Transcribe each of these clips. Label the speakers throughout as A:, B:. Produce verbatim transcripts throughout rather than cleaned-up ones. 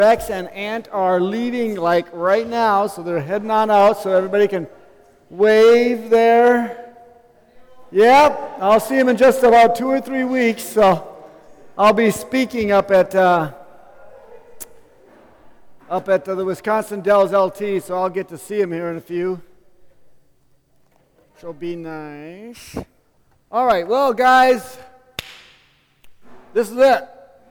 A: Rex and Ant are leaving like right now, so they're heading on out so everybody can wave there. Yep, I'll see them in just about two or three weeks, so I'll be speaking up at uh, up at the Wisconsin Dells L T, so I'll get to see them here in a few. Which will be nice. All right, well, guys, this is it.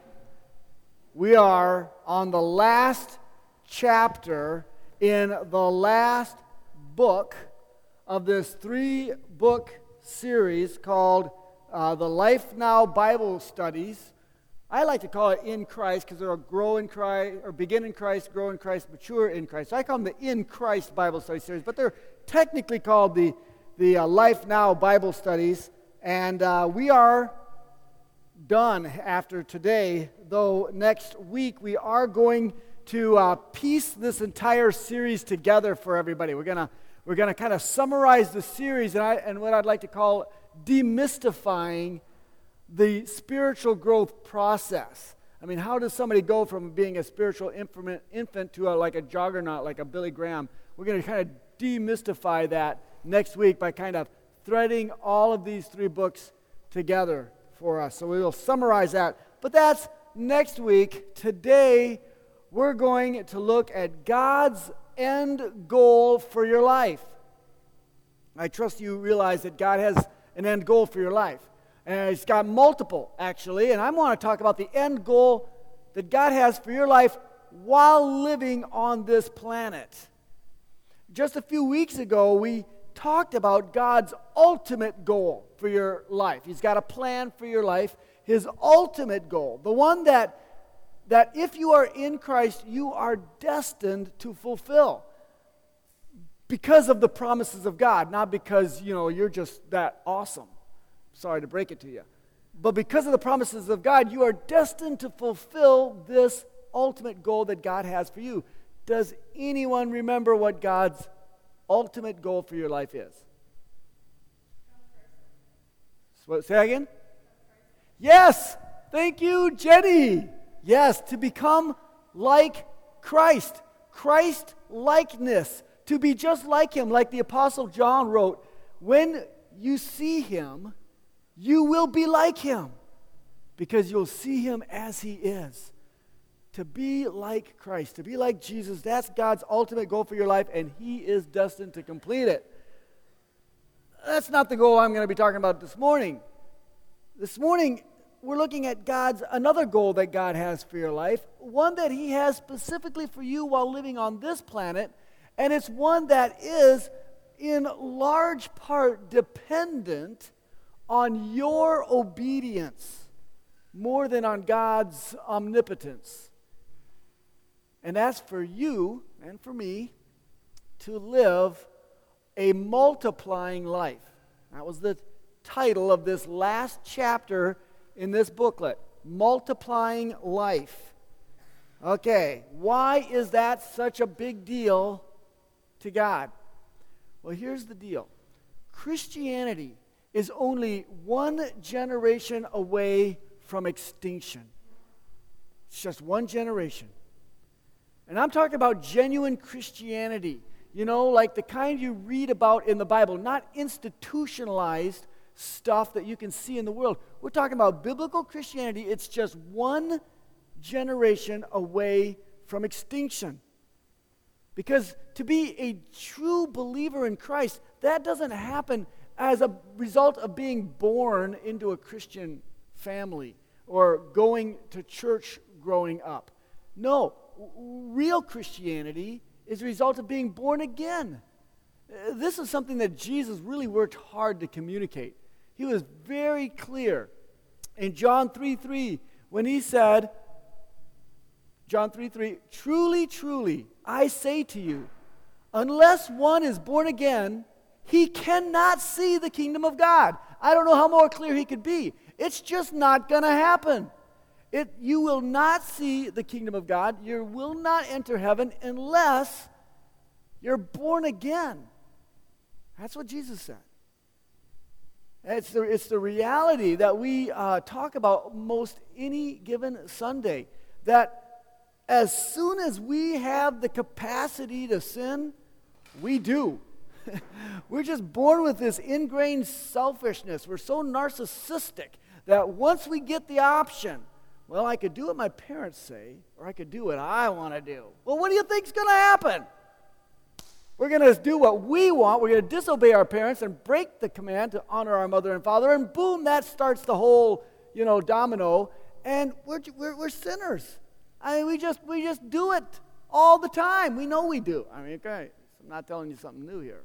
A: We are on the last chapter in the last book of this three-book series called uh, the Life Now Bible Studies. I like to call it In Christ because they're a grow in Christ, or begin in Christ, grow in Christ, mature in Christ. So I call them the In Christ Bible Study series, but they're technically called the, the uh, Life Now Bible Studies. And uh, we are done after today, though next week we are going to uh, piece this entire series together for everybody. We're gonna we're gonna kind of summarize the series, and I and what I'd like to call demystifying the spiritual growth process. I mean, how does somebody go from being a spiritual infant, infant to a, like a juggernaut, like a Billy Graham? We're going to kind of demystify that next week by kind of threading all of these three books together for us. So we will summarize that. But that's next week. Today, we're going to look at God's end goal for your life. I trust you realize that God has an end goal for your life. And it's got multiple, actually. And I want to talk about the end goal that God has for your life while living on this planet. Just a few weeks ago, we talked about God's ultimate goal for your life. He's got a plan for your life, his ultimate goal, the one that, that if you are in Christ, you are destined to fulfill because of the promises of God, not because, you know, you're just that awesome. Sorry to break it to you. But because of the promises of God, you are destined to fulfill this ultimate goal that God has for you. Does anyone remember what God's ultimate goal for your life is? What, say again? Yes! Thank you, Jenny! Yes, to become like Christ. Christ-likeness. To be just like Him, like the Apostle John wrote, when you see Him, you will be like Him, because you'll see Him as He is. To be like Christ, to be like Jesus, that's God's ultimate goal for your life, and He is destined to complete it. That's not the goal I'm going to be talking about this morning. This morning, we're looking at God's another goal that God has for your life, one that He has specifically for you while living on this planet, and it's one that is in large part dependent on your obedience more than on God's omnipotence. And that's for you and for me to live a multiplying life. That was the title of this last chapter in this booklet, Multiplying Life. Okay, why is that such a big deal to God? Well, here's the deal. Christianity is only one generation away from extinction. It's just one generation. And I'm talking about genuine Christianity, you know, like the kind you read about in the Bible, not institutionalized stuff that you can see in the world. We're talking about biblical Christianity. It's just one generation away from extinction. Because to be a true believer in Christ, that doesn't happen as a result of being born into a Christian family or going to church growing up. No, real Christianity is a result of being born again. This is something that Jesus really worked hard to communicate. He was very clear in John three three when He said, John three three, truly, truly, I say to you, unless one is born again, he cannot see the kingdom of God. I don't know how more clear he could be. It's just not going to happen. It, you will not see the kingdom of God. You will not enter heaven unless you're born again. That's what Jesus said. It's the, it's the reality that we uh, talk about most any given Sunday, that as soon as we have the capacity to sin, we do. We're just born with this ingrained selfishness. We're so narcissistic that once we get the option, well, I could do what my parents say, or I could do what I want to do. Well, what do you think's going to happen? We're going to do what we want. We're going to disobey our parents and break the command to honor our mother and father, and boom, that starts the whole, you know, domino, and we're, we're, we're sinners. I mean, we just, we just do it all the time. We know we do. I mean, okay, I'm not telling you something new here.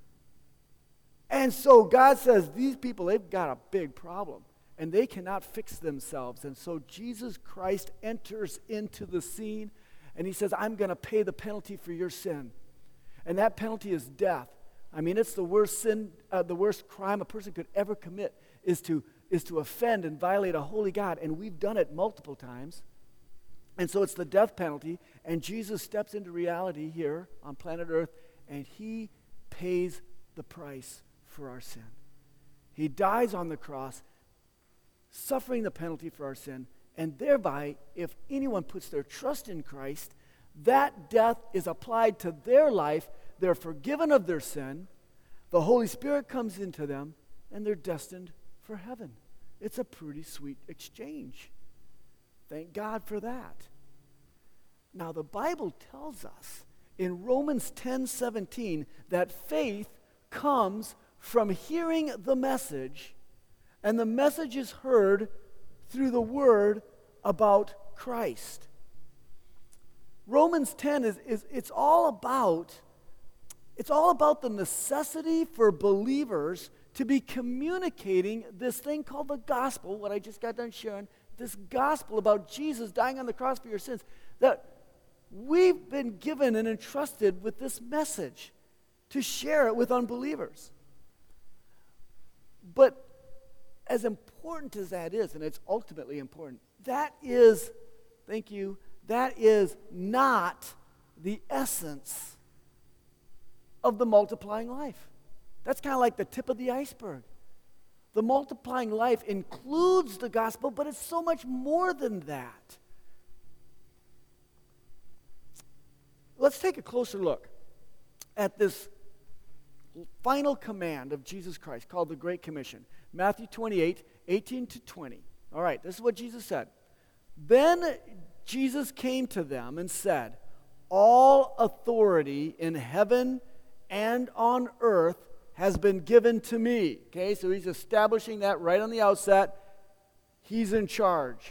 A: And so God says, these people, they've got a big problem, and they cannot fix themselves. And so Jesus Christ enters into the scene, and he says, I'm going to pay the penalty for your sin. And that penalty is death. I mean, it's the worst sin, uh, the worst crime a person could ever commit is to, is to offend and violate a holy God. And we've done it multiple times. And so it's the death penalty. And Jesus steps into reality here on planet Earth, and he pays the price for our sin. He dies on the cross, suffering the penalty for our sin, and thereby, if anyone puts their trust in Christ, that death is applied to their life. They're forgiven of their sin. The Holy Spirit comes into them, and they're destined for heaven. It's a pretty sweet exchange. Thank God for that. Now, the Bible tells us in Romans ten seventeen that faith comes from hearing the message, and the message is heard through the word about Christ. Romans ten is, is it's all about it's all about the necessity for believers to be communicating this thing called the gospel, what I just got done sharing, this gospel about Jesus dying on the cross for your sins, that we've been given and entrusted with this message to share it with unbelievers. But as important as that is, and it's ultimately important, that is, thank you, that is not the essence of the multiplying life. That's kind of like the tip of the iceberg. The multiplying life includes the gospel, but it's so much more than that. Let's take a closer look at this final command of Jesus Christ called the Great Commission. Matthew twenty-eight, eighteen to twenty. All right, this is what Jesus said. Then Jesus came to them and said, all authority in heaven and on earth has been given to me. Okay, so he's establishing that right on the outset. He's in charge.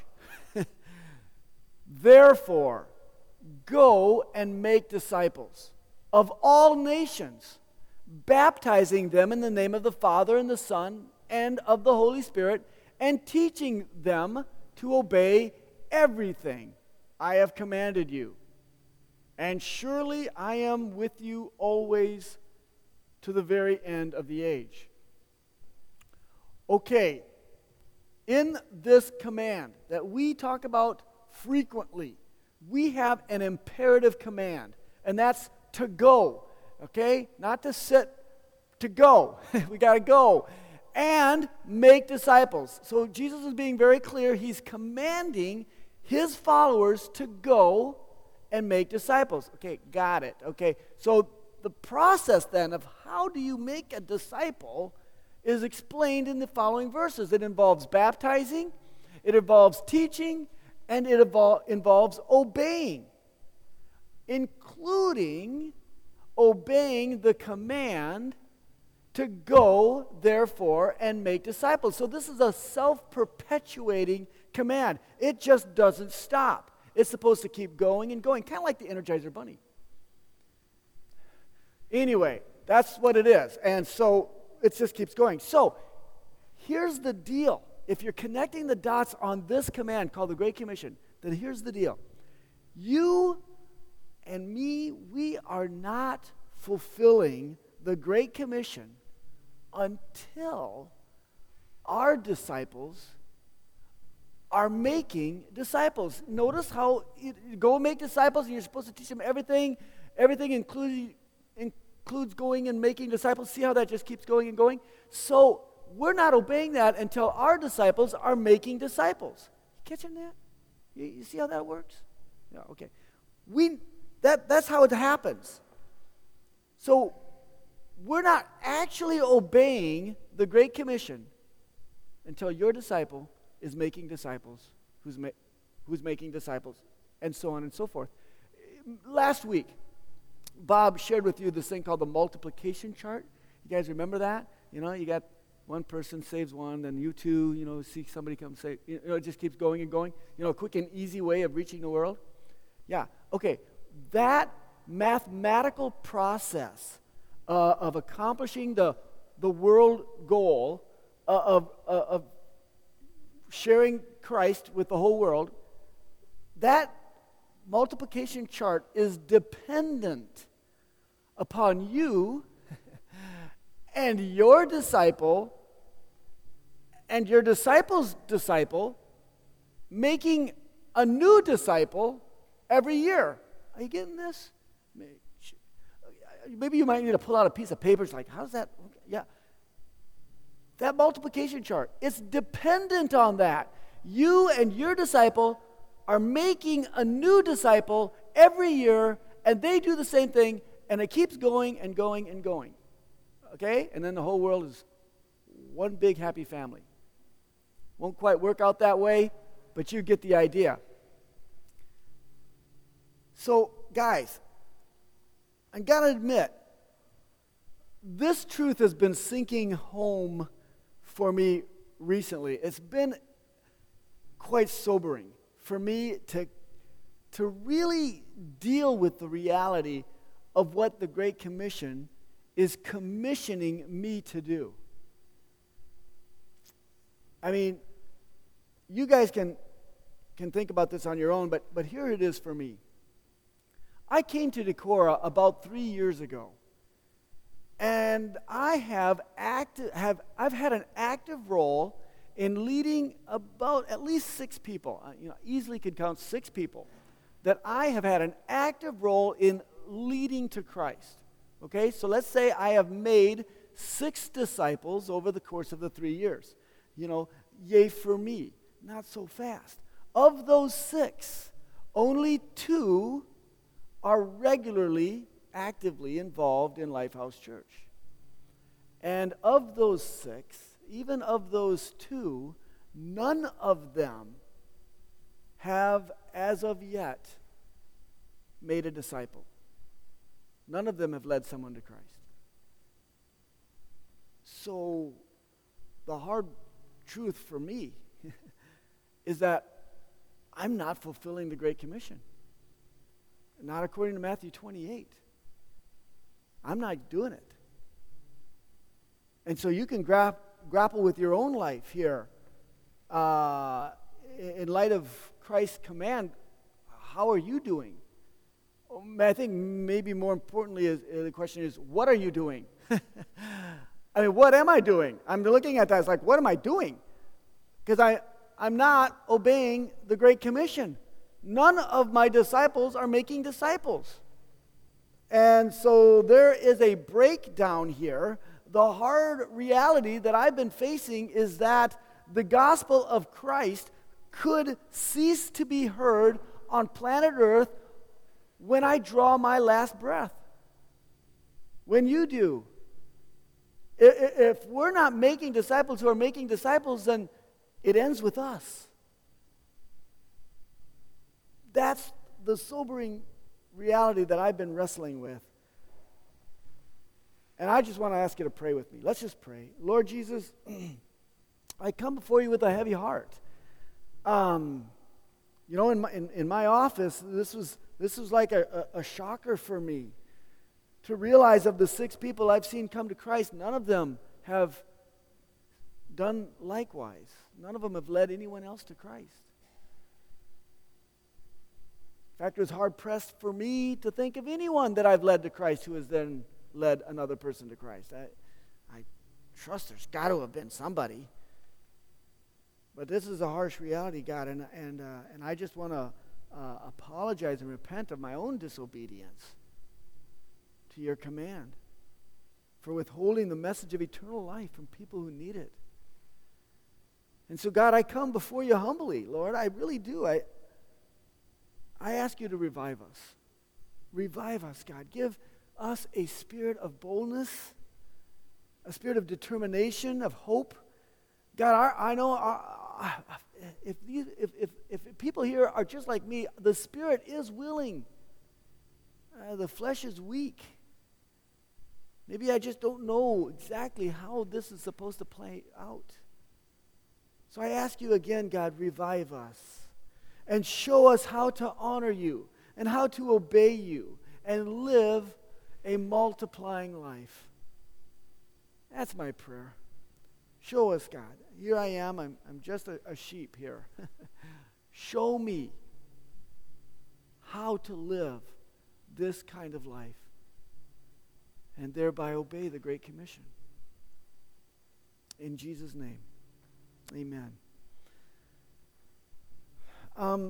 A: Therefore, go and make disciples of all nations, baptizing them in the name of the Father and the Son and of the Holy Spirit, and teaching them to obey everything I have commanded you. And surely I am with you always to the very end of the age. Okay, in this command that we talk about frequently, we have an imperative command, and that's to go. Okay? Not to sit, to go. We got to go. And make disciples. So Jesus is being very clear. He's commanding his followers to go and make disciples. Okay, got it. Okay, so the process then of how do you make a disciple is explained in the following verses. It involves baptizing, it involves teaching, and it evol- involves obeying, including obeying the command to go, therefore, and make disciples. So this is a self-perpetuating command. It just doesn't stop. It's supposed to keep going and going, kind of like the Energizer Bunny. Anyway, that's what it is. And so it just keeps going. So here's the deal. If you're connecting the dots on this command called the Great Commission, then here's the deal. You and me, we are not fulfilling the Great Commission until our disciples are making disciples. Notice how you go make disciples and you're supposed to teach them everything. Everything includes, includes going and making disciples. See how that just keeps going and going? So we're not obeying that until our disciples are making disciples. You catching that? You, you see how that works? Yeah, okay. We, that, that's how it happens. So we're not actually obeying the Great Commission until your disciple is making disciples, who's, ma- who's making disciples, and so on and so forth. Last week, Bob shared with you this thing called the multiplication chart. You guys remember that? You know, you got one person saves one, then you two, you know, see somebody come save. You know, it just keeps going and going. You know, a quick and easy way of reaching the world. Yeah, okay. That mathematical process uh, of accomplishing the, the world goal uh, of, uh, of sharing Christ with the whole world, that multiplication chart is dependent upon you and your disciple and your disciple's disciple making a new disciple every year. Are you getting this? Maybe you might need to pull out a piece of paper. It's like, how's that? Yeah. That multiplication chart, it's dependent on that. You and your disciple are making a new disciple every year, and they do the same thing, and it keeps going and going and going. Okay? And then the whole world is one big happy family. Won't quite work out that way, but you get the idea. So, guys, I gotta admit, this truth has been sinking home for me recently. It's been quite sobering for me to, to really deal with the reality of what the Great Commission is commissioning me to do. I mean, you guys can, can think about this on your own, but, but here it is for me. I came to Decorah about three years ago, and I have active, have I've had an active role in leading about at least six people. I, you know, easily could count six people that I have had an active role in leading to Christ. Okay, so let's say I have made six disciples over the course of the three years. You know, yay for me. Not so fast. Of those six, only two are regularly, actively involved in Lifehouse Church. And of those six, even of those two, none of them have, as of yet, made a disciple. None of them have led someone to Christ. So, the hard truth for me is that I'm not fulfilling the Great Commission. Not according to Matthew twenty-eight. I'm not doing it. And so you can gra- grapple with your own life here. Uh, in light of Christ's command, how are you doing? I think maybe more importantly, is, uh, the question is, what are you doing? I mean, what am I doing? I'm looking at that as like, what am I doing? Because I, I'm not obeying the Great Commission. None of my disciples are making disciples. And so there is a breakdown here. The hard reality that I've been facing is that the gospel of Christ could cease to be heard on planet Earth when I draw my last breath. When you do. If we're not making disciples who are making disciples, then it ends with us. That's the sobering reality that I've been wrestling with. And I just want to ask you to pray with me. Let's just pray. Lord Jesus, I come before you with a heavy heart. Um, you know, in my, in, in my office, this was this was like a, a, a shocker for me to realize of the six people I've seen come to Christ, none of them have done likewise. None of them have led anyone else to Christ. In fact, it was hard-pressed for me to think of anyone that I've led to Christ who has then led another person to Christ. I, I trust there's got to have been somebody. But this is a harsh reality, God, and, and, uh, and I just want to uh, apologize and repent of my own disobedience to your command for withholding the message of eternal life from people who need it. And so, God, I come before you humbly, Lord. I really do. I I ask you to revive us. Revive us, God. Give us a spirit of boldness, a spirit of determination, of hope. God, our, I know our, if, these, if, if, if people here are just like me, the spirit is willing. Uh, the flesh is weak. Maybe I just don't know exactly how this is supposed to play out. So I ask you again, God, revive us and show us how to honor you and how to obey you and live a multiplying life. That's my prayer. Show us, God. Here I am. I'm, I'm just a, a sheep here. Show me how to live this kind of life and thereby obey the Great Commission. In Jesus' name, amen. Um,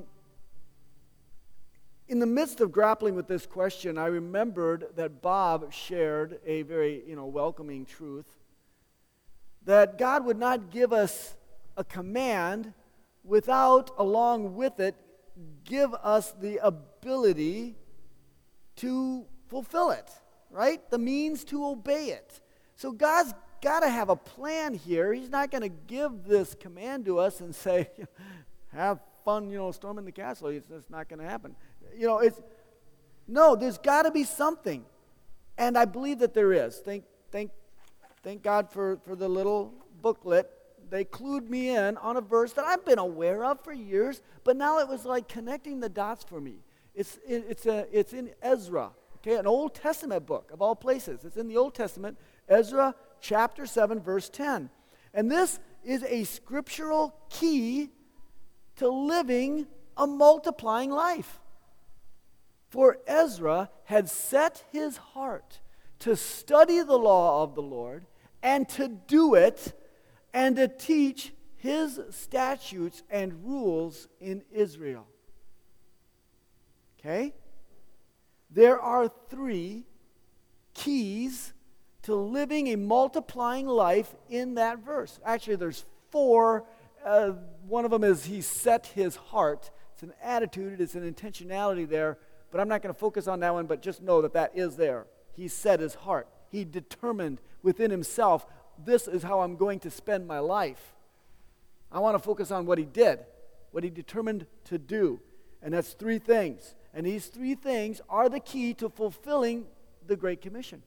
A: in the midst of grappling with this question, I remembered that Bob shared a very, you know, welcoming truth, that God would not give us a command without, along with it, give us the ability to fulfill it, right? The means to obey it. So God's got to have a plan here. He's not going to give this command to us and say, have fun, you know, storming the castle. It's just not going to happen. You know, it's, no, there's got to be something. And I believe that there is. Thank, thank, thank God for, for the little booklet. They clued me in on a verse that I've been aware of for years, but now it was like connecting the dots for me. It's, it, it's, a, it's in Ezra, okay, an Old Testament book of all places. It's in the Old Testament, Ezra chapter seven, verse ten. And this is a scriptural key to living a multiplying life. For Ezra had set his heart to study the law of the Lord and to do it and to teach his statutes and rules in Israel. Okay? There are three keys to living a multiplying life in that verse. Actually, there's four. Uh, one of them is he set his heart. It's an attitude, it's an intentionality there, but I'm not going to focus on that one, but just know that that is there. He set his heart. He determined within himself, this is how I'm going to spend my life. I want to focus on what he did, what he determined to do. And that's three things. And these three things are the key to fulfilling the Great Commission.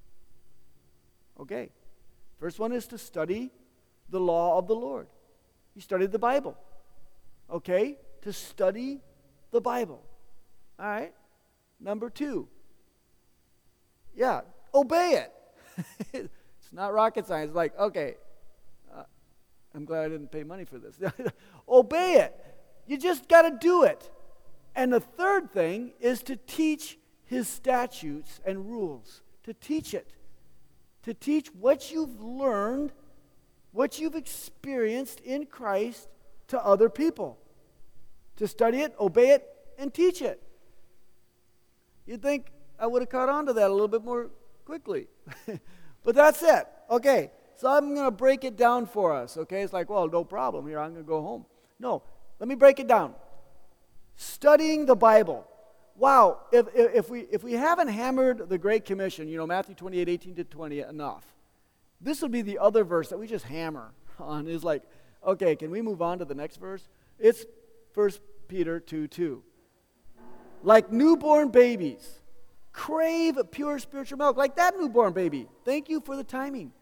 A: Okay. First one is to study the law of the Lord. He studied the Bible. Okay? To study the Bible. All right? Number two. Yeah, obey it. It's not rocket science. It's like, okay, uh, I'm glad I didn't pay money for this. Obey it. You just got to do it. And the third thing is to teach his statutes and rules. To teach it. To teach what you've learned, what you've experienced in Christ to other people. To study it, obey it, and teach it. You'd think I would have caught on to that a little bit more quickly. But that's it. Okay, so I'm going to break it down for us. Okay, it's like, well, no problem here. I'm going to go home. No, let me break it down. Studying the Bible. Wow, if, if, if, we, if we haven't hammered the Great Commission, you know, Matthew twenty-eight, eighteen to twenty, enough, this would be the other verse that we just hammer on. Is like, okay, can we move on to the next verse? It's First Peter two two. Like newborn babies, crave pure spiritual milk, like that newborn baby. Thank you for the timing.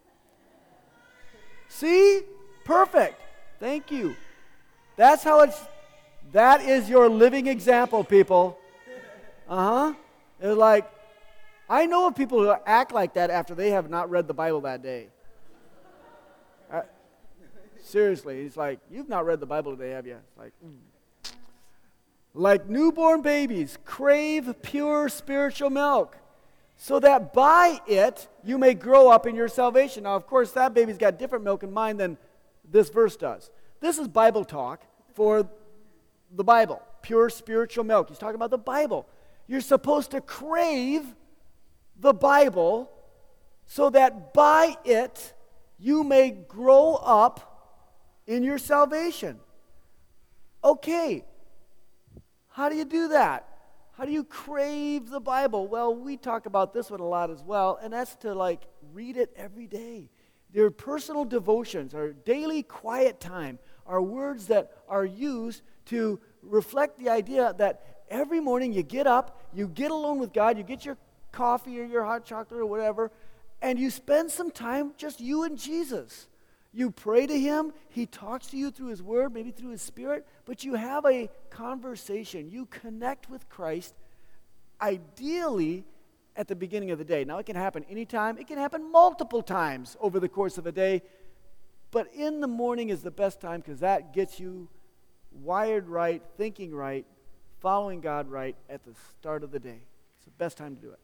A: See? Perfect. Thank you. That's how it's, that is your living example, people. Uh-huh. It's like, I know of people who act like that after they have not read the Bible that day. Uh, seriously, it's like, you've not read the Bible today, have you? It's like, mm. Like newborn babies, crave pure spiritual milk, so that by it you may grow up in your salvation. Now, of course, that baby's got different milk in mind than this verse does. This is Bible talk for the Bible, pure spiritual milk. He's talking about the Bible. You're supposed to crave the Bible so that by it you may grow up in your salvation. Okay. How do you do that? How do you crave the Bible? Well, we talk about this one a lot as well, and that's to like read it every day. Their personal devotions, our daily quiet time, are words that are used to reflect the idea that every morning you get up, you get alone with God, you get your coffee or your hot chocolate or whatever, and you spend some time just you and Jesus. You pray to Him, He talks to you through His Word, maybe through His Spirit, but you have a conversation. You connect with Christ, ideally at the beginning of the day. Now, it can happen anytime. It can happen multiple times over the course of a day, but in the morning is the best time because that gets you wired right, thinking right, following God right at the start of the day. It's the best time to do it.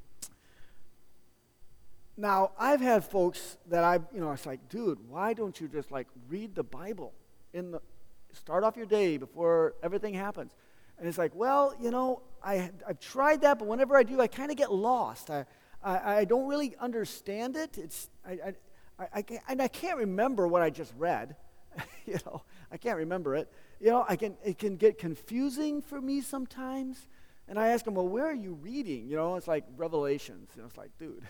A: Now, I've had folks that I've, you know, it's like, dude, why don't you just like read the Bible in the, start off your day before everything happens? And it's like, well, you know, I, I've tried that, but whenever I do, I kind of get lost. I, I, I don't really understand it. It's, I, I, I, I, can't, and I can't remember what I just read. you know, I can't remember it. You know, I can, it can get confusing for me sometimes. And I ask them, well, where are you reading? You know, it's like Revelations. You know, it's like, dude,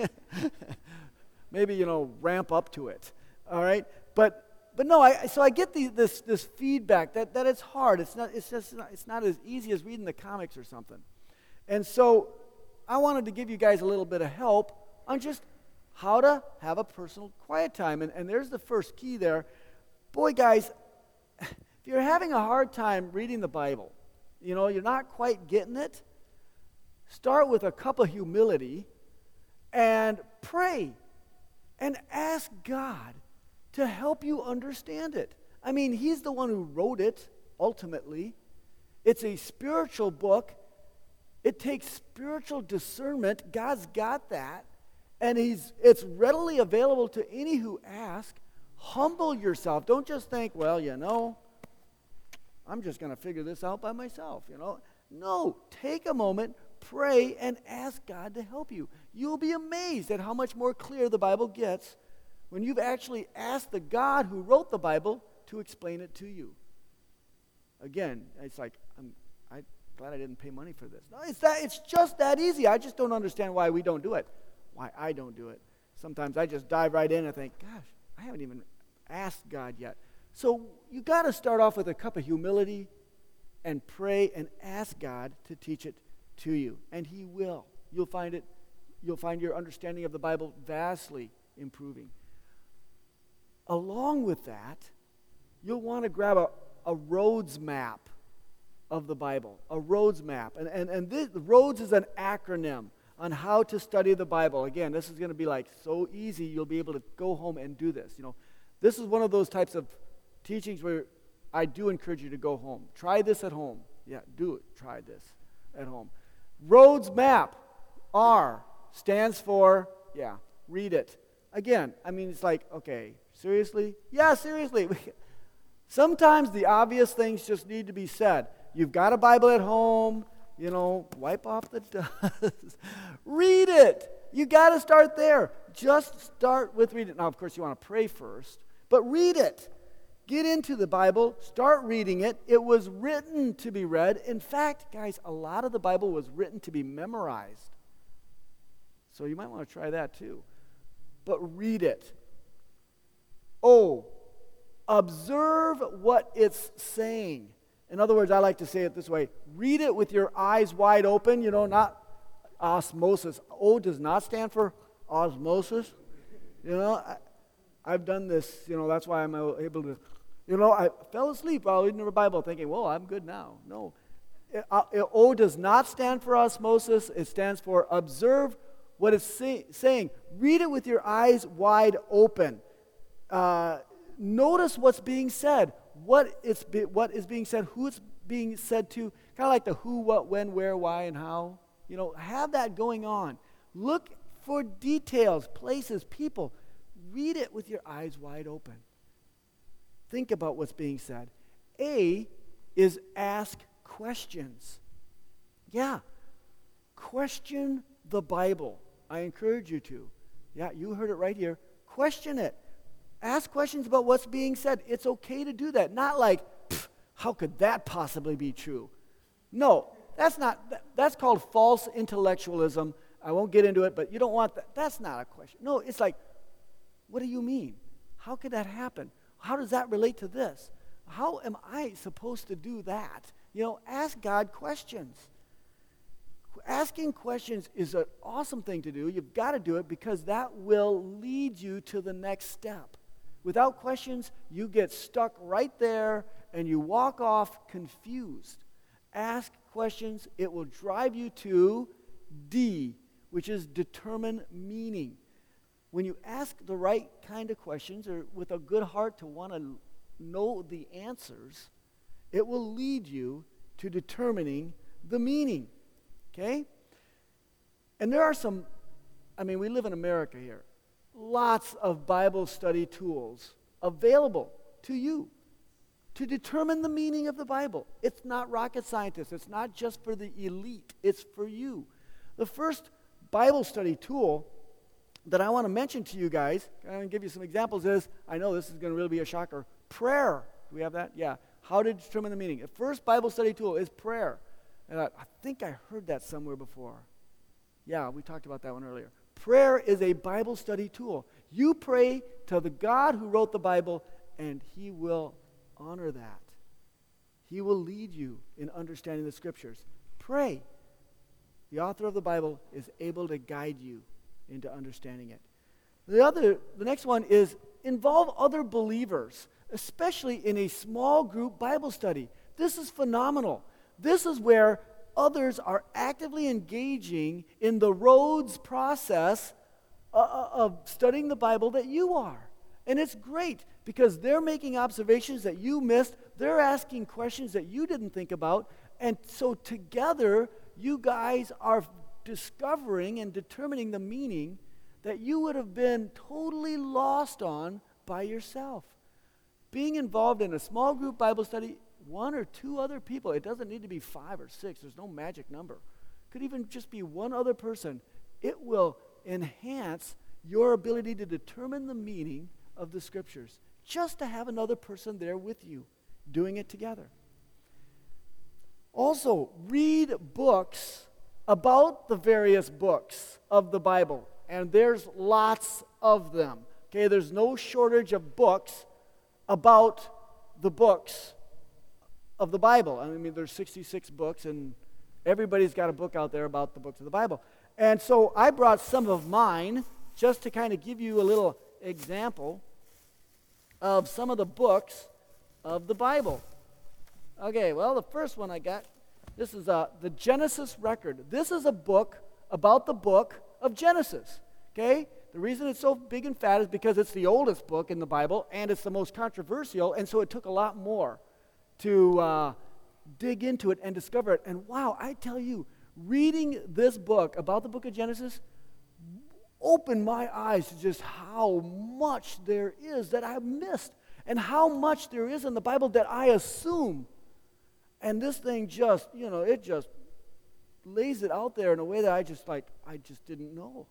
A: maybe, you know, ramp up to it. All right? But but no, I so I get the, this this feedback that, that it's hard. It's not it's just not, it's not as easy as reading the comics or something. And so I wanted to give you guys a little bit of help on just how to have a personal quiet time. And, and there's the first key there. Boy, guys, if you're having a hard time reading the Bible, you know, you're not quite getting it, start with a cup of humility and pray and ask God to help you understand it. I mean, He's the one who wrote it, ultimately. It's a spiritual book. It takes spiritual discernment. God's got that. And he's it's readily available to any who ask. Humble yourself. Don't just think, well, you know, I'm just going to figure this out by myself, you know. No, take a moment, pray, and ask God to help you. You'll be amazed at how much more clear the Bible gets when you've actually asked the God who wrote the Bible to explain it to you. Again, it's like, I'm I, glad I didn't pay money for this. No, it's that. It's just that easy. I just don't understand why we don't do it, why I don't do it. Sometimes I just dive right in and think, gosh, I haven't even asked God yet. So you got to start off with a cup of humility and pray and ask God to teach it to you, and He will. You'll find it. You'll find your understanding of the Bible vastly improving. Along with that, you'll want to grab a, a roads map of the Bible, a roads map, and and and this roads is an acronym on how to study the Bible. Again, this is going to be like so easy. You'll be able to go home and do this. You know, this is one of those types of teachings where I do encourage you to go home. Try this at home. Yeah, do it. Try this at home. Roads map, R, stands for, yeah, read it. Again, I mean, it's like, okay, seriously? Yeah, seriously. Sometimes the obvious things just need to be said. You've got a Bible at home, you know, wipe off the dust. Read it. You got to start there. Just start with reading it. Now, of course, you want to pray first, but read it. Get into the Bible, start reading it. It was written to be read. In fact, guys, a lot of the Bible was written to be memorized. So you might want to try that too. But read it. Oh, observe what it's saying. In other words, I like to say it this way. Read it with your eyes wide open, you know, not osmosis. O does not stand for osmosis. You know, I, I've done this, you know, that's why I'm able to, you know, I fell asleep while reading the Bible thinking, well, I'm good now. No. It, uh, it, O does not stand for osmosis. It stands for observe what it's say, saying. Read it with your eyes wide open. Uh, notice what's being said, what, it's be, what is being said, who it's being said to, kind of like the who, what, when, where, why, and how. You know, have that going on. Look for details, places, people. Read it with your eyes wide open. Think about what's being said. A is ask questions. Yeah, question the Bible. I encourage you to. Yeah, you heard it right here. Question it. Ask questions about what's being said. It's okay to do that. Not like, how could that possibly be true? No, that's not, that, that's called false intellectualism. I won't get into it, but you don't want that. That's not a question. No, it's like, what do you mean? How could that happen? How does that relate to this? How am I supposed to do that? You know, ask God questions. Asking questions is an awesome thing to do. You've got to do it because that will lead you to the next step. Without questions, you get stuck right there and you walk off confused. Ask questions. It will drive you to D, which is determine meaning. When you ask the right kind of questions or with a good heart to want to know the answers, it will lead you to determining the meaning. Okay? And there are some, I mean, we live in America here. Lots of Bible study tools available to you to determine the meaning of the Bible. It's not rocket scientists. It's not just for the elite. It's for you. The first Bible study tool that I want to mention to you guys, I'm going to give you some examples, is, I know this is going to really be a shocker, prayer. Do we have that? Yeah. How to determine the meaning. The first Bible study tool is prayer. And I, I think I heard that somewhere before. Yeah, we talked about that one earlier. Prayer is a Bible study tool. You pray to the God who wrote the Bible, and He will honor that. He will lead you in understanding the Scriptures. Pray. The author of the Bible is able to guide you into understanding it. The other, the next one is involve other believers, especially in a small group Bible study. This is phenomenal. This is where others are actively engaging in the roads process uh, of studying the Bible that you are. And it's great because they're making observations that you missed. They're asking questions that you didn't think about. And so together, you guys are discovering and determining the meaning that you would have been totally lost on by yourself. Being involved in a small group Bible study, one or two other people, it doesn't need to be five or six, there's no magic number. It could even just be one other person. It will enhance your ability to determine the meaning of the Scriptures, just to have another person there with you, doing it together. Also, read books about the various books of the Bible, and there's lots of them. Okay, there's no shortage of books about the books of the Bible. I mean, there's sixty-six books, and everybody's got a book out there about the books of the Bible. And so I brought some of mine just to kind of give you a little example of some of the books of the Bible. Okay, well, the first one I got, this is uh, the Genesis Record. This is a book about the book of Genesis, okay? The reason it's so big and fat is because it's the oldest book in the Bible, and it's the most controversial, and so it took a lot more to uh, dig into it and discover it. And wow, I tell you, reading this book about the book of Genesis opened my eyes to just how much there is that I've missed and how much there is in the Bible that I assume. And this thing just, you know, it just lays it out there in a way that I just like, I just didn't know.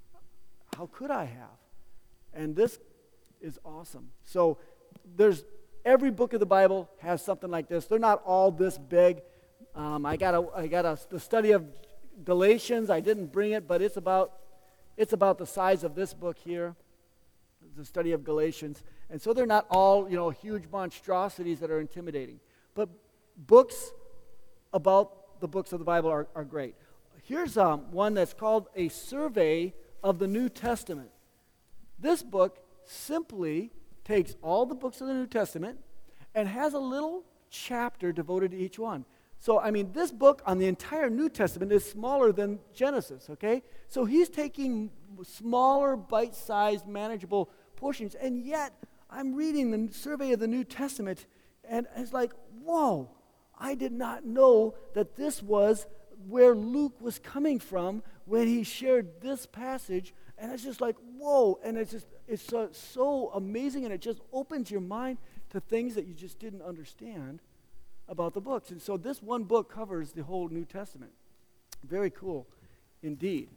A: How could I have? And this is awesome. So there's every book of the Bible has something like this. They're not all this big. Um, I got a, I got a, the study of Galatians. I didn't bring it, but it's about, it's about the size of this book here, the study of Galatians. And so they're not all, you know, huge monstrosities that are intimidating. But books about the books of the Bible are, are great. Here's um, one that's called A Survey of the New Testament. This book simply takes all the books of the New Testament and has a little chapter devoted to each one. So, I mean, this book on the entire New Testament is smaller than Genesis, okay? So he's taking smaller, bite-sized, manageable portions, and yet I'm reading the survey of the New Testament, and it's like, whoa, I did not know that this was where Luke was coming from when he shared this passage, and it's just like, whoa, and it's just, it's so, so amazing, and it just opens your mind to things that you just didn't understand about the books. And so this one book covers the whole New Testament. Very cool indeed.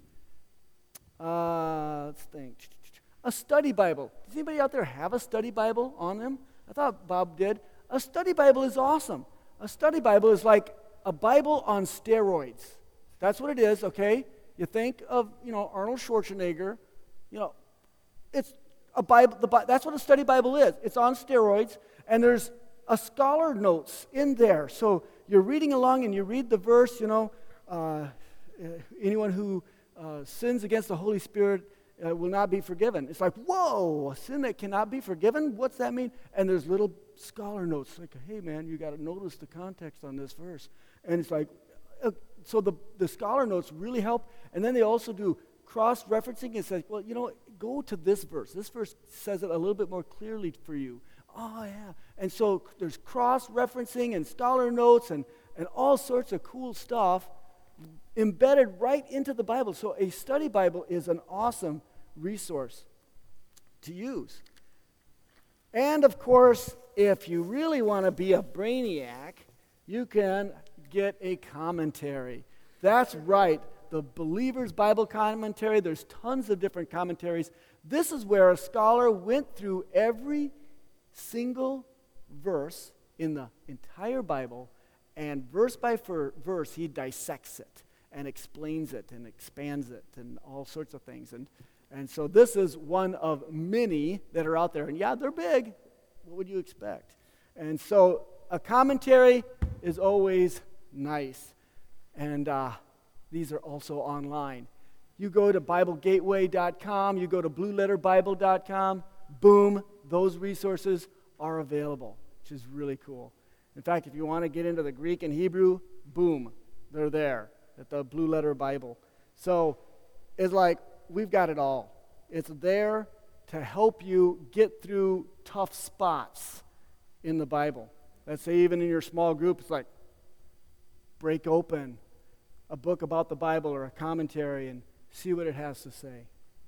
A: Uh, let's think. A study Bible. Does anybody out there have a study Bible on them? I thought Bob did. A study Bible is awesome. A study Bible is like a Bible on steroids. That's what it is, okay? You think of, you know, Arnold Schwarzenegger, you know, it's a Bible, the, that's what a study Bible is. It's on steroids, and there's a scholar notes in there. So you're reading along and you read the verse, you know, uh, anyone who uh, sins against the Holy Spirit uh, will not be forgiven. It's like, whoa, a sin that cannot be forgiven? What's that mean? And there's little scholar notes like, hey, man, you got to notice the context on this verse. And it's like, uh, so the, the scholar notes really help. And then they also do cross-referencing. It says, well, you know, go to this verse. This verse says it a little bit more clearly for you. Oh, yeah. And so there's cross-referencing and scholar notes and, and all sorts of cool stuff embedded right into the Bible. So a study Bible is an awesome resource to use. And, of course, if you really want to be a brainiac, you can get a commentary. That's right. The Believer's Bible Commentary. There's tons of different commentaries. This is where a scholar went through every single verse in the entire Bible, and verse by verse he dissects it and explains it and expands it and all sorts of things. And and so this is one of many that are out there. And yeah, they're big. What would you expect? And so a commentary is always nice. And uh, these are also online. You go to Bible Gateway dot com, you go to Blue Letter Bible dot com, boom, those resources are available, which is really cool. In fact, if you want to get into the Greek and Hebrew, boom, they're there at the Blue Letter Bible. So it's like we've got it all. It's there to help you get through tough spots in the Bible. Let's say even in your small group, it's like break open a book about the Bible or a commentary and see what it has to say.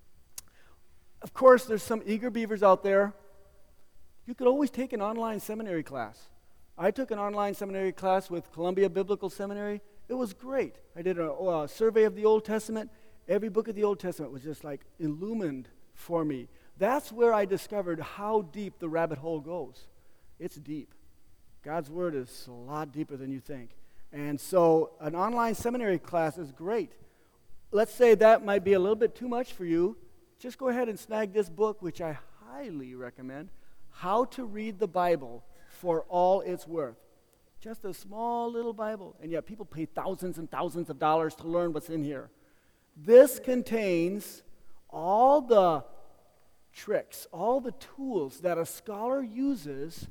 A: Of course, there's some eager beavers out there. You could always take an online seminary class. I took an online seminary class with Columbia Biblical Seminary. It was great. I did a, a survey of the Old Testament. Every book of the Old Testament was just like illumined for me. That's where I discovered how deep the rabbit hole goes. It's deep. God's Word is a lot deeper than you think. And so an online seminary class is great. Let's say that might be a little bit too much for you. Just go ahead and snag this book, which I highly recommend, How to Read the Bible for All It's Worth. Just a small little Bible, and yet people pay thousands and thousands of dollars to learn what's in here. This contains all the tricks, all the tools that a scholar uses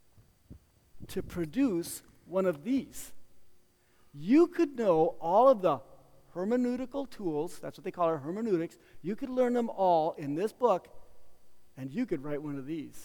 A: to produce one of these. You could know all of the hermeneutical tools, that's what they call our hermeneutics. You could learn them all in this book, and you could write one of these.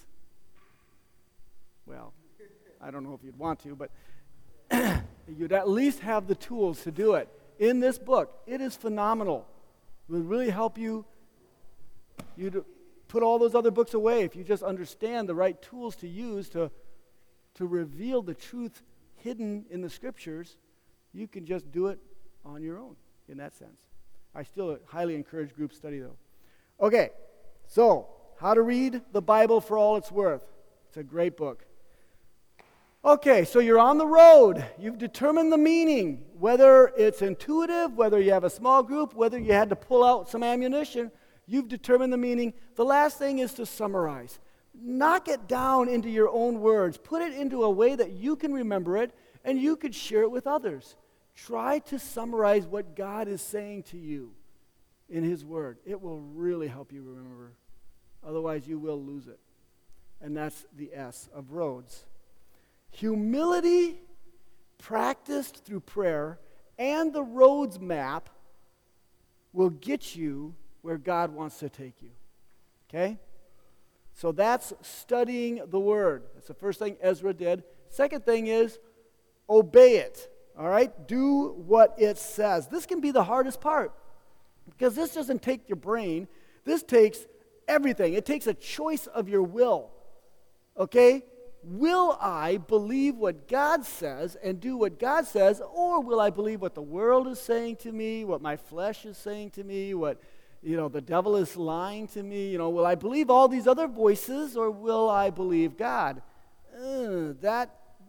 A: Well, I don't know if you'd want to, but you'd at least have the tools to do it. In this book, it is phenomenal. It will really help you, you to put all those other books away if you just understand the right tools to use to, to reveal the truth hidden in the Scriptures. You can just do it on your own in that sense. I still highly encourage group study, though. Okay, so How to Read the Bible for All It's Worth. It's a great book. Okay, so you're on the road. You've determined the meaning, whether it's intuitive, whether you have a small group, whether you had to pull out some ammunition. You've determined the meaning. The last thing is to summarize. Knock it down into your own words. Put it into a way that you can remember it and you could share it with others. Try to summarize what God is saying to you in His Word. It will really help you remember. Otherwise, you will lose it. And that's the S of roads. Humility practiced through prayer and the roads map will get you where God wants to take you. Okay? So that's studying the Word. That's the first thing Ezra did. Second thing is obey it. All right? Do what it says. This can be the hardest part because this doesn't take your brain. This takes everything. It takes a choice of your will. Okay? Will I believe what God says and do what God says, or will I believe what the world is saying to me, what my flesh is saying to me, what, you know, the devil is lying to me? You know, will I believe all these other voices, or will I believe God? Uh, that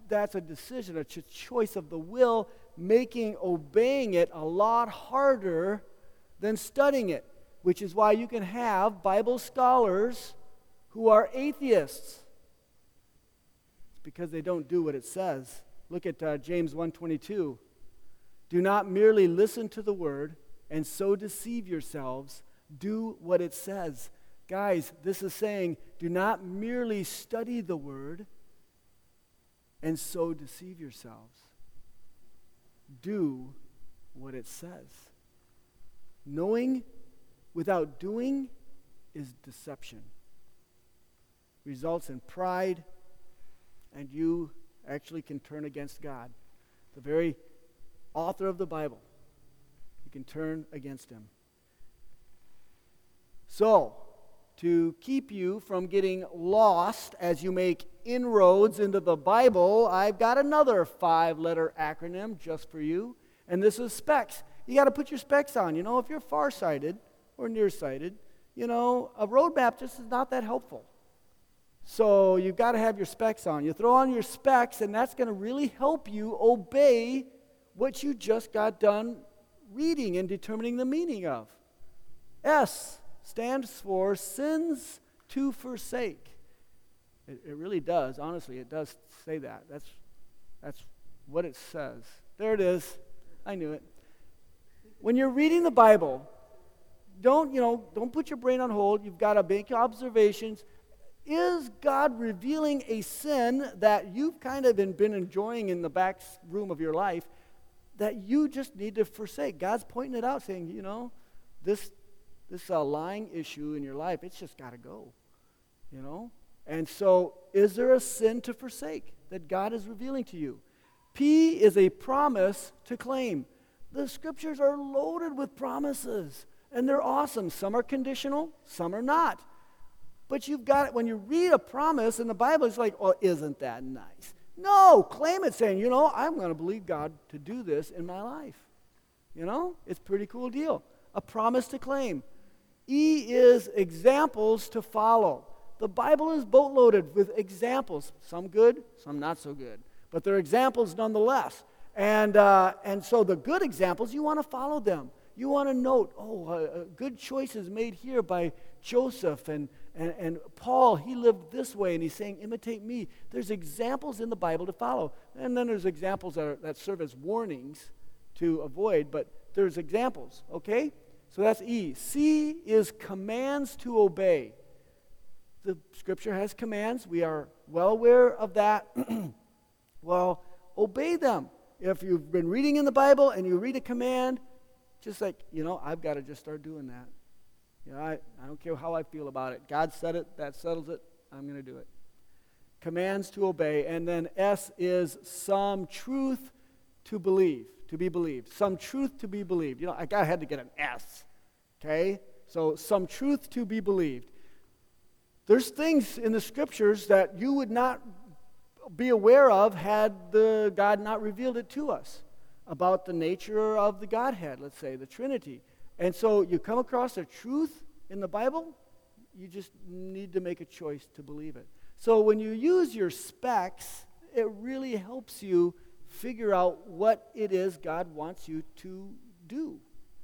A: that's a decision, a ch- choice of the will, making obeying it a lot harder than studying it, which is why you can have Bible scholars who are atheists. It's because they don't do what it says. Look at uh, James one twenty-two. Do not merely listen to the word and so deceive yourselves. Do what it says. Guys, this is saying, do not merely study the word and so deceive yourselves. Do what it says. Knowing without doing is deception. Results in pride, and you actually can turn against God. The very author of the Bible, you can turn against him. So, to keep you from getting lost as you make inroads into the Bible, I've got another five-letter acronym just for you, and this is SPECS. You got to put your specs on. You know, if you're farsighted or nearsighted, you know, a road map just is not that helpful. So you've got to have your specs on. You throw on your specs, and that's going to really help you obey what you just got done reading and determining the meaning of. S stands for sins to forsake. It, it really does. Honestly, it does say that. That's, that's what it says. There it is. I knew it. When you're reading the Bible, don't, you know, don't put your brain on hold. You've got to make observations. Is God revealing a sin that you've kind of been, been enjoying in the back room of your life that you just need to forsake? God's pointing it out, saying, you know, this this uh, lying issue in your life, it's just got to go, you know? And so, is there a sin to forsake that God is revealing to you? P is a promise to claim. The scriptures are loaded with promises, and they're awesome. Some are conditional, some are not. But you've got it, when you read a promise in the Bible, it's like, oh, isn't that nice? No, claim it, saying, you know, I'm going to believe God to do this in my life. You know, it's a pretty cool deal. A promise to claim. E is examples to follow. The Bible is boatloaded with examples, some good, some not so good. But they're examples nonetheless. And, uh, and so the good examples, you want to follow them. You want to note, oh, uh, good choices made here by Joseph and, and, and Paul. He lived this way, and he's saying, imitate me. There's examples in the Bible to follow. And then there's examples that, are, that serve as warnings to avoid, but there's examples, okay? So that's E. C is commands to obey. The scripture has commands. We are well aware of that. Well, obey them. If you've been reading in the Bible and you read a command, just like, you know, I've got to just start doing that. You know, I, I don't care how I feel about it. God said it, that settles it, I'm going to do it. Commands to obey. And then S is some truth to believe, to be believed. Some truth to be believed. You know, I, I had to get an S, okay? So some truth to be believed. There's things in the scriptures that you would not be aware of had the God not revealed it to us about the nature of the Godhead, let's say, the Trinity. And so you come across a truth in the Bible, you just need to make a choice to believe it. So when you use your specs, it really helps you figure out what it is God wants you to do.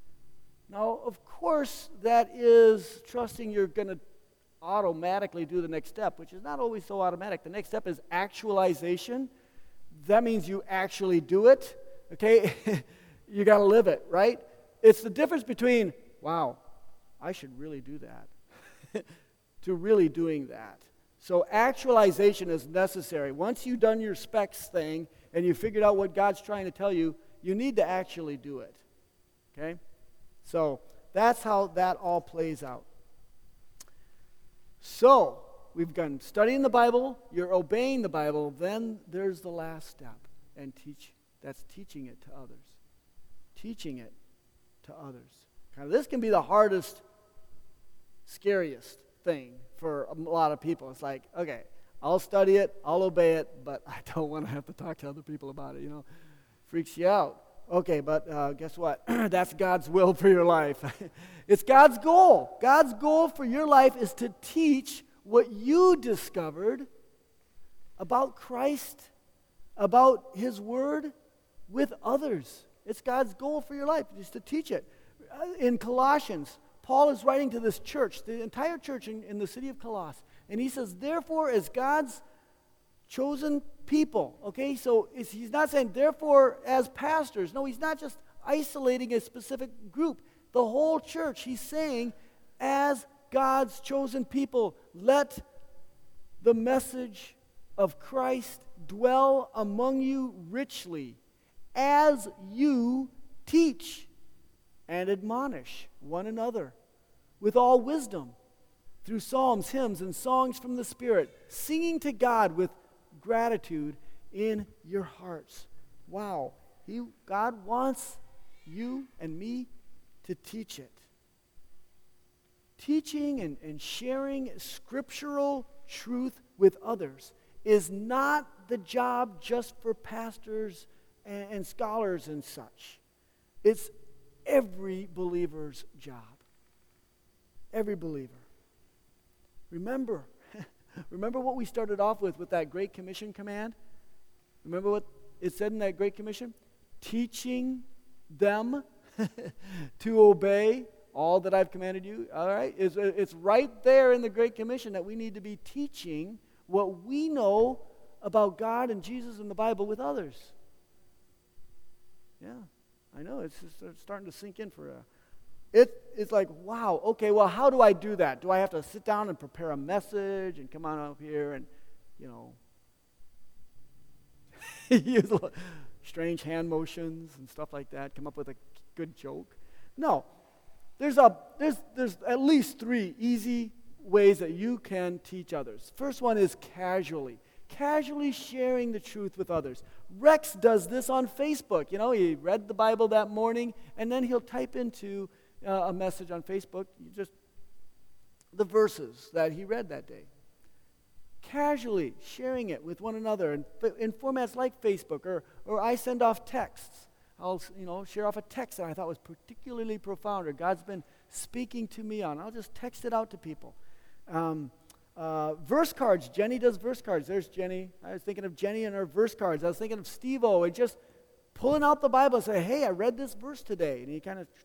A: Now, of course, that is trusting you're going to automatically do the next step, which is not always so automatic. The next step is actualization. That means you actually do it, okay? You got to live it, right? It's the difference between, wow, I should really do that, to really doing that. So actualization is necessary. Once you've done your specs thing and you figured out what God's trying to tell you, you need to actually do it, okay? So that's how that all plays out. So, we've done studying the Bible, you're obeying the Bible, then there's the last step, and teach. That's teaching it to others. Teaching it to others. Now, this can be the hardest, scariest thing for a lot of people. It's like, okay, I'll study it, I'll obey it, but I don't want to have to talk to other people about it, you know. Freaks you out. Okay, but uh, guess what? That's God's will for your life. It's God's goal. God's goal for your life is to teach what you discovered about Christ, about His Word with others. It's God's goal for your life, just to teach it. Uh, In Colossians, Paul is writing to this church, the entire church in, in the city of Colossus, and he says, therefore, as God's chosen people, okay? So it's, he's not saying, therefore, as pastors. No, he's not just isolating a specific group. The whole church, he's saying, as God's chosen people, let the message of Christ dwell among you richly as you teach and admonish one another with all wisdom through psalms, hymns, and songs from the Spirit, singing to God with gratitude in your hearts. Wow. He, God wants you and me to teach it. Teaching and, and sharing scriptural truth with others is not the job just for pastors and, and scholars and such. It's every believer's job. Every believer. Remember, remember what we started off with, with that Great Commission command? Remember what it said in that Great Commission? Teaching them to obey all that I've commanded you. All right? It's, it's right there in the Great Commission that we need to be teaching what we know about God and Jesus and the Bible with others. Yeah, I know. It's just it's starting to sink in for a... It, it's like, wow, okay, well, how do I do that? Do I have to sit down and prepare a message and come on up here and, you know, use strange hand motions and stuff like that, come up with a good joke? No. There's a there's there's at least three easy ways that you can teach others. First one is casually. Casually sharing the truth with others. Rex does this on Facebook. You know, he read the Bible that morning, and then he'll type into uh, a message on Facebook, you just the verses that he read that day. Casually sharing it with one another in, in formats like Facebook, or or I send off texts. I'll, you know, share off a text that I thought was particularly profound, or God's been speaking to me on. I'll just text it out to people. Um, uh, verse cards. Jenny does verse cards. There's Jenny. I was thinking of Jenny and her verse cards. I was thinking of Steve-O and just pulling out the Bible and say, hey, I read this verse today. And he kind of,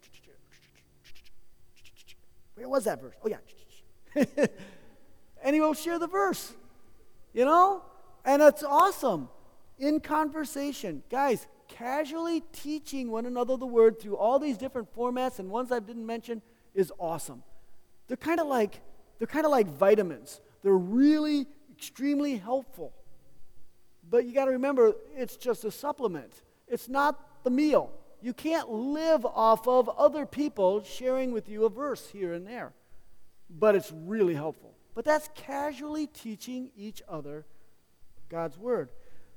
A: where was that verse? Oh, yeah. And he will share the verse, you know? And it's awesome. In conversation. Guys, casually teaching one another the Word through all these different formats and ones I didn't mention is awesome. They're kind of like they're kind of like vitamins. They're really extremely helpful. But you got to remember, it's just a supplement. It's not the meal. You can't live off of other people sharing with you a verse here and there. But it's really helpful. But that's casually teaching each other God's Word.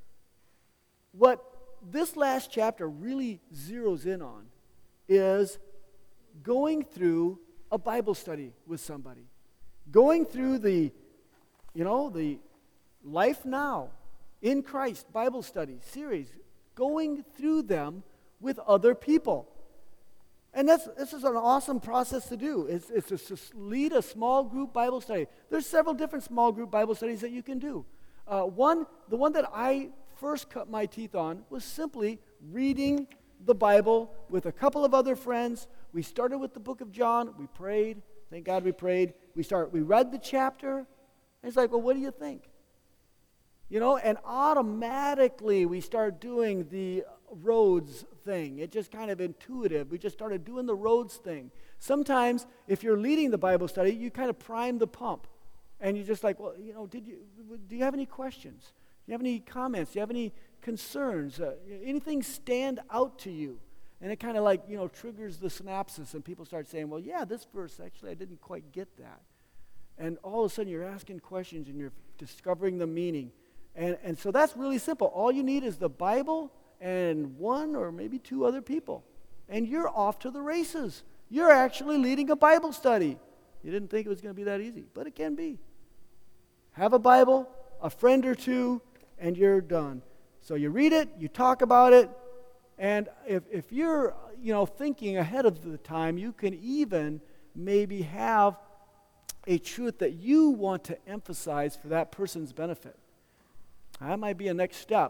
A: What this last chapter really zeroes in on is going through a Bible study with somebody. Going through the, you know, the Life Now in Christ Bible study series. Going through them with other people. And that's this is an awesome process to do. It's, it's to lead a small group Bible study. There's several different small group Bible studies that you can do. Uh, one, the one that I first cut my teeth on was simply reading the Bible with a couple of other friends. We started with the book of John. We prayed. Thank God we prayed. We start. We read the chapter. And it's like, well, what do you think? You know, and automatically we start doing the roads thing. It just kind of intuitive. We just started doing the roads thing. Sometimes, if you're leading the Bible study, you kind of prime the pump. And you're just like, well, you know, did you, do you have any questions? Do you have any comments? Do you have any concerns? Uh, anything stand out to you? And it kind of like, you know, triggers the synapses, and people start saying, well, yeah, this verse, actually, I didn't quite get that. And all of a sudden, you're asking questions, and you're discovering the meaning. And, and so that's really simple. All you need is the Bible and one or maybe two other people. And you're off to the races. You're actually leading a Bible study. You didn't think it was going to be that easy, but it can be. Have a Bible, a friend or two, and you're done. So you read it, you talk about it, and if if you're, you know, thinking ahead of the time, you can even maybe have a truth that you want to emphasize for that person's benefit. That might be a next step.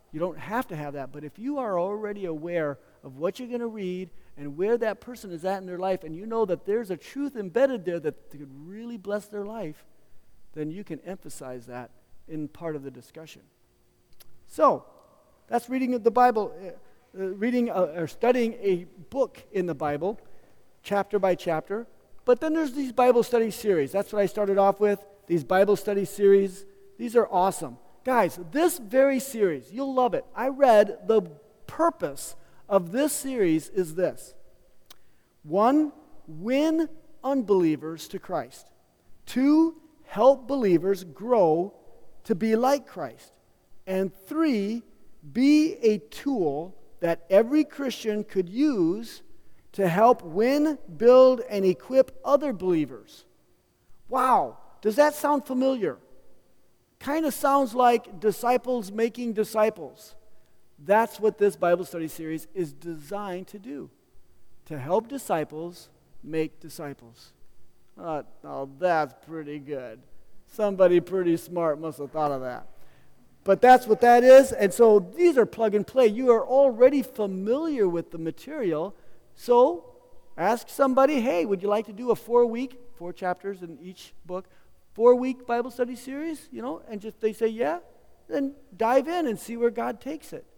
A: You don't have to have that, but if you are already aware of what you're going to read and where that person is at in their life, and you know that there's a truth embedded there that could really bless their life, then you can emphasize that in part of the discussion. So, that's reading of the Bible, uh, uh, reading uh, or studying a book in the Bible, chapter by chapter. But then there's these Bible study series. That's what I started off with, these Bible study series. These are awesome. Guys, this very series, you'll love it. I read the purpose of this series is this. One, win unbelievers to Christ. Two, help believers grow to be like Christ. And three, be a tool that every Christian could use to help win, build, and equip other believers. Wow, does that sound familiar? Kind of sounds like disciples making disciples. That's what this Bible study series is designed to do, to help disciples make disciples. Uh, oh, that's pretty good. Somebody pretty smart must have thought of that. But that's what that is, and so these are plug and play. You are already familiar with the material, so ask somebody, hey, would you like to do a four-week, four chapters in each book, four-week Bible study series, you know, and just they say, yeah, then dive in and see where God takes it.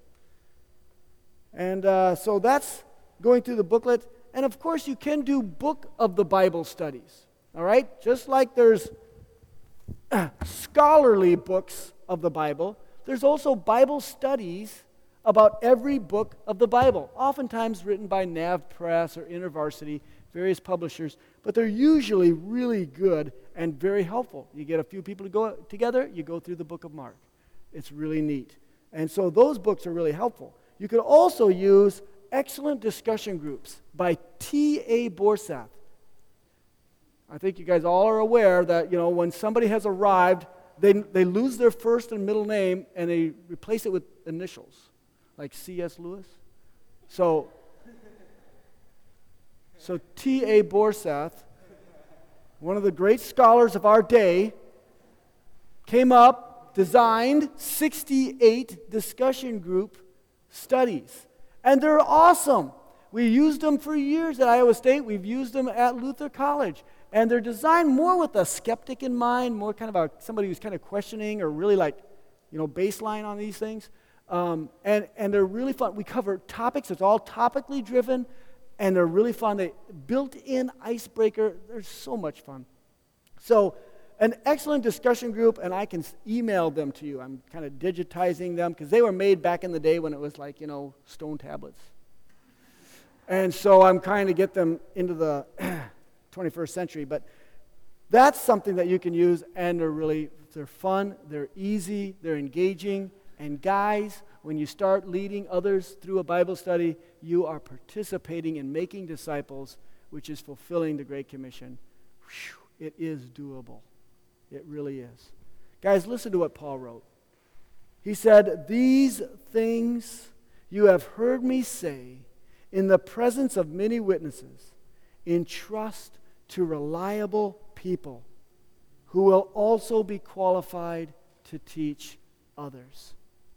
A: And uh, so that's going through the booklet. And of course, you can do book of the Bible studies, all right? Just like there's uh, scholarly books of the Bible, there's also Bible studies about every book of the Bible, oftentimes written by Nav Press or InterVarsity, various publishers, but they're usually really good and very helpful. You get a few people to go together, you go through the book of Mark. It's really neat. And so those books are really helpful. You could also use excellent discussion groups by T A Borsath. I think you guys all are aware that, you know, when somebody has arrived, they, they lose their first and middle name and they replace it with initials, like C S Lewis. So, so T A Borsath, one of the great scholars of our day, came up, designed sixty-eight discussion group studies. And they're awesome. We used them for years at Iowa State. We've used them at Luther College. And they're designed more with a skeptic in mind, more kind of a, somebody who's kind of questioning or really like, you know, baseline on these things. Um, and, and they're really fun. We cover topics. It's all topically driven. And they're really fun. They built-in icebreaker. They're so much fun. So an excellent discussion group, and I can email them to you. I'm kind of digitizing them because they were made back in the day when it was like, you know, stone tablets. And so I'm trying to get them into the twenty-first century. But that's something that you can use, and they're really, they're fun, they're easy, they're engaging. And guys, when you start leading others through a Bible study, you are participating in making disciples, which is fulfilling the Great Commission. Whew, it is doable. It really is. Guys, listen to what Paul wrote. He said, "These things you have heard me say in the presence of many witnesses, entrust to reliable people who will also be qualified to teach others."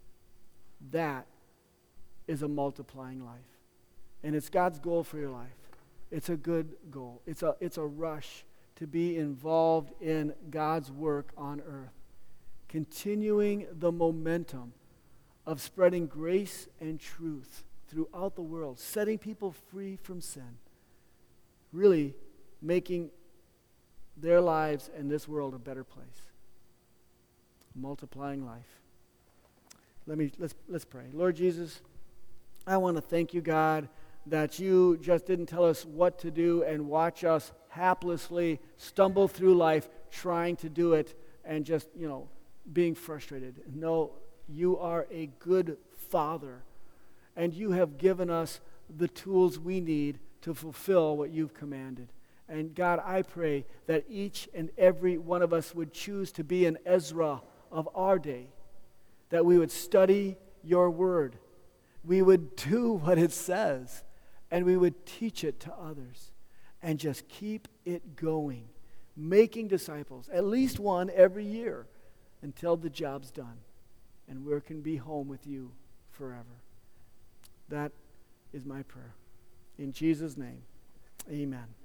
A: That is a multiplying life. And it's God's goal for your life. It's a good goal. It's a, it's a rush to be involved in God's work on earth, continuing the momentum of spreading grace and truth throughout the world, setting people free from sin, really making their lives and this world a better place. Multiplying life. Let me let's let's pray. Lord Jesus, I want to thank you, God, that you just didn't tell us what to do and watch us haplessly stumble through life trying to do it and just, you know, being frustrated. No, you are a good Father, and you have given us the tools we need to fulfill what you've commanded. And God, I pray that each and every one of us would choose to be an Ezra of our day, that we would study your word, we would do what it says, and we would teach it to others, and just keep it going, making disciples, at least one every year, until the job's done, and we can be home with you forever. That is my prayer. In Jesus' name, amen.